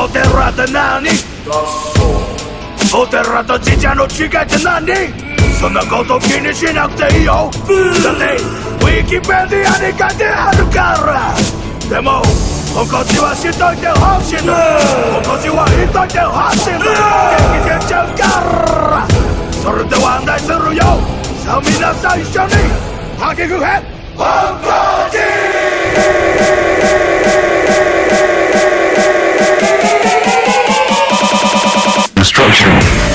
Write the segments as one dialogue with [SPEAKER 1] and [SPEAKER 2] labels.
[SPEAKER 1] お寺って何？お寺と神社の違いって何？そんなこと気にしなくていいよ。だってウィキペディアに書いてあるから。でも本こちはしといてほしいんだ。本こちは言っといてほしいんだ。元気出ちゃうから。それでは案内するよ。さあみんな最初にハゲグヘ本こち
[SPEAKER 2] Destruction.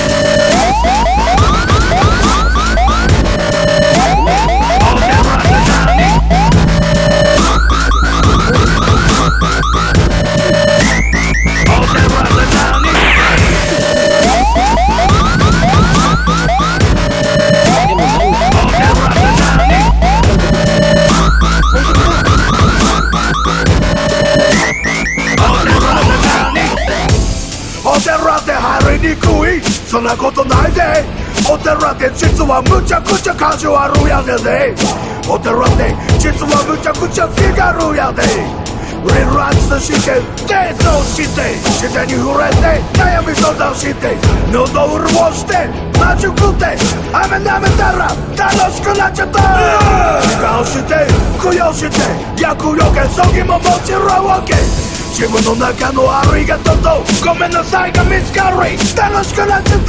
[SPEAKER 1] お寺って入りにくい、そんなことないで。お寺って実はむちゃくちゃカジュアルやでね。お寺って実はむちゃくちゃ気軽やで。リラックスして瞑想して自然に触れて悩み相談して喉潤してマジ食って飴舐めたら楽しくなっちゃった。顔して供養して厄除け葬儀ももちろん OK。自分の中のありがとうとごめんなさいが見つかり楽しくなっちゃった。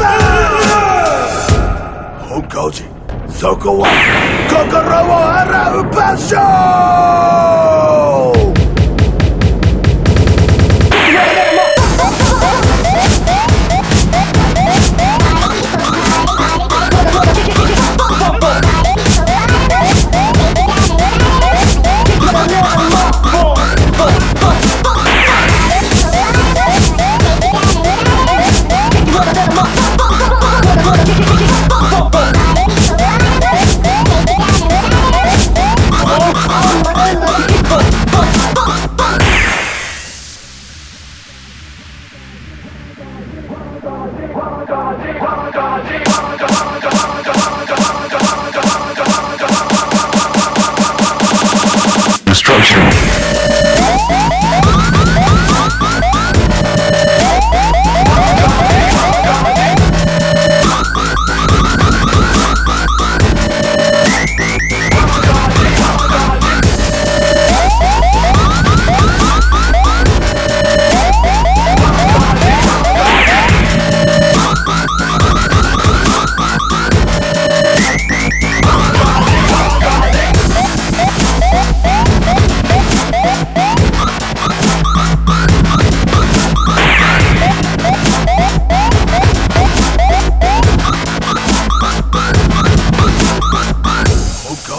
[SPEAKER 1] 本工事そこは心を洗う場所。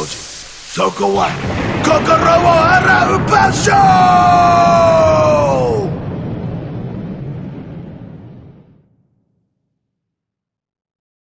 [SPEAKER 1] そこは心を洗う場所。